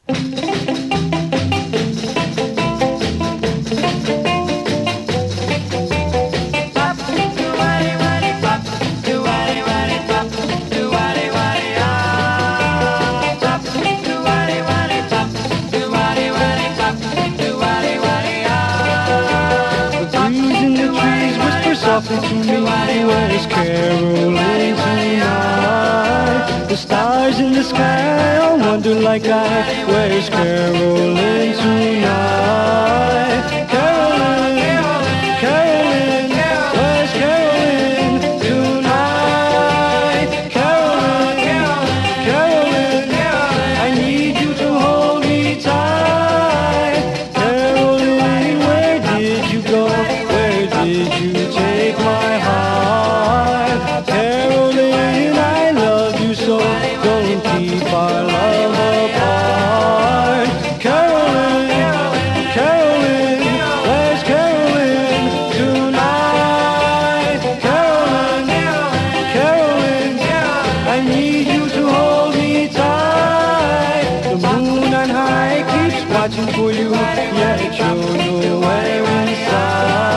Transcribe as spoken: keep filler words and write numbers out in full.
Softly to me, where's Caroline tonight? The stars in the sky all wonder like I, where's Caroline tonight? Caroline, Caroline, where's Caroline tonight? Caroline, Caroline, I need you to hold me tight. Caroline, where did you go? Where did you take my heart? Caroline, I love you so, don't keep our love apart. Caroline, Caroline, where's Caroline tonight? Caroline, Caroline, I need you to hold me tight. The moon on high keeps watching for you, yet you're nowhere inside.